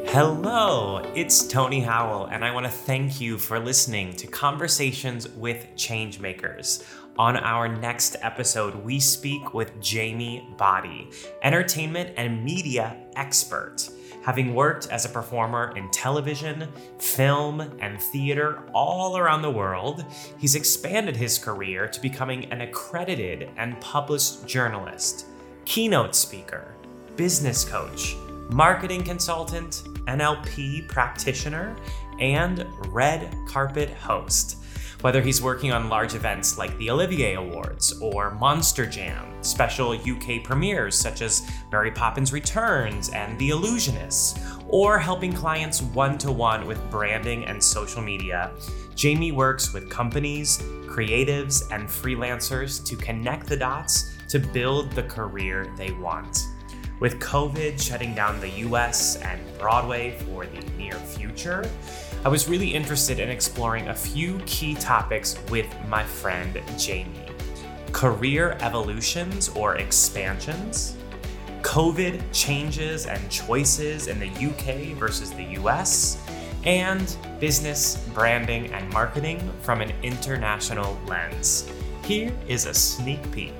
Hello, it's Tony Howell, and I want to thank you for listening to Conversations with Changemakers. On our next episode, we speak with Jamie Body, entertainment and media expert. Having worked as a performer in television, film, and theater all around the world, he's expanded his career to becoming an accredited and published journalist, keynote speaker, business coach, marketing consultant, NLP practitioner, and red carpet host. Whether he's working on large events like the Olivier Awards or Monster Jam, special UK premieres such as Mary Poppins Returns and The Illusionists, or helping clients one-to-one with branding and social media, Jamie works with companies, creatives, and freelancers to connect the dots to build the career they want. With COVID shutting down the US and Broadway for the near future, I was really interested in exploring a few key topics with my friend Jamie. Career evolutions or expansions, COVID changes and choices in the UK versus the US, and business, branding, and marketing from an international lens. Here is a sneak peek.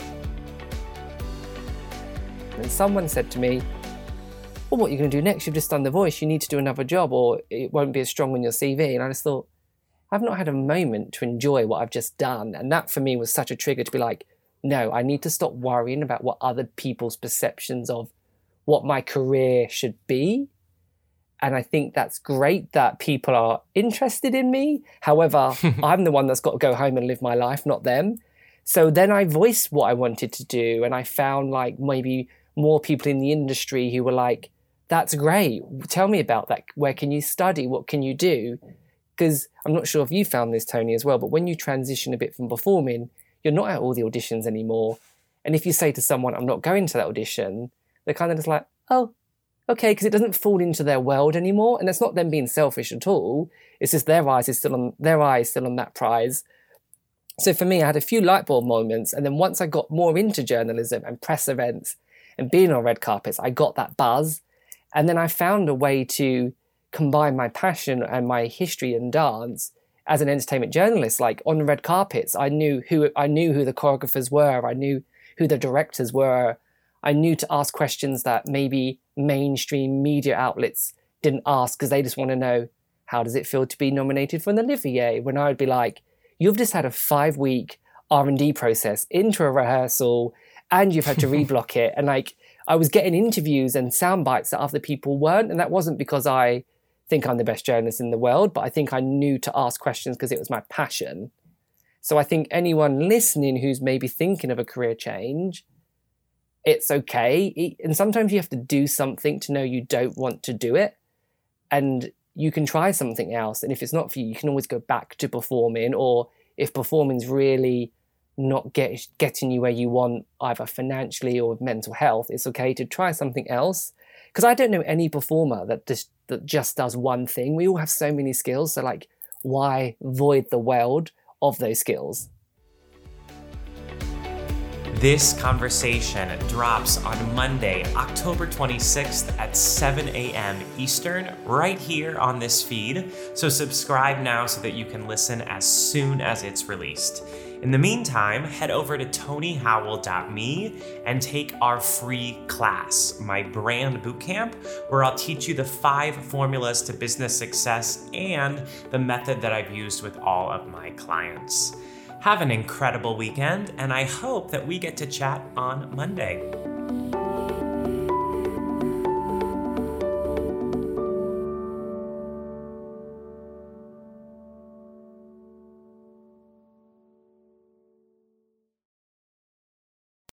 And someone said to me, well, what are you going to do next? You've just done The Voice. You need to do another job or it won't be as strong on your CV. And I just thought, I've not had a moment to enjoy what I've just done. And that for me was such a trigger to be like, no, I need to stop worrying about what other people's perceptions of what my career should be. And I think that's great that people are interested in me. However, I'm the one that's got to go home and live my life, not them. So then I voiced what I wanted to do. And I found like maybe more people in the industry who were like, that's great. Tell me about that. Where can you study? What can you do? Because I'm not sure if you found this, Tony, as well, but when you transition a bit from performing, you're not at all the auditions anymore. And if you say to someone, I'm not going to that audition, they're kind of just like, oh, okay, because it doesn't fall into their world anymore. And it's not them being selfish at all. It's just their eyes still on that prize. So for me, I had a few light bulb moments. And then once I got more into journalism and press events and being on red carpets, I got that buzz. And then I found a way to combine my passion and my history in dance as an entertainment journalist. Like on the red carpets, I knew who the choreographers were. I knew who the directors were. I knew to ask questions that maybe mainstream media outlets didn't ask because they just want to know, how does it feel to be nominated for an Olivier? When I would be like, you've just had a 5-week R&D process into a rehearsal and you've had to reblock it. And like, I was getting interviews and sound bites that other people weren't. And that wasn't because I think I'm the best journalist in the world, but I think I knew to ask questions because it was my passion. So I think anyone listening who's maybe thinking of a career change, it's okay. And sometimes you have to do something to know you don't want to do it. And you can try something else. And if it's not for you, you can always go back to performing. Or if performing's really not getting you where you want, either financially or with mental health, it's okay to try something else. Because I don't know any performer that just does one thing. We all have so many skills. So like, why void the world of those skills? This conversation drops on Monday, October 26th at 7 a.m. Eastern, right here on this feed. So subscribe now so that you can listen as soon as it's released. In the meantime, head over to tonyhowell.me and take our free class, my brand bootcamp, where I'll teach you the 5 formulas to business success and the method that I've used with all of my clients. Have an incredible weekend, and I hope that we get to chat on Monday.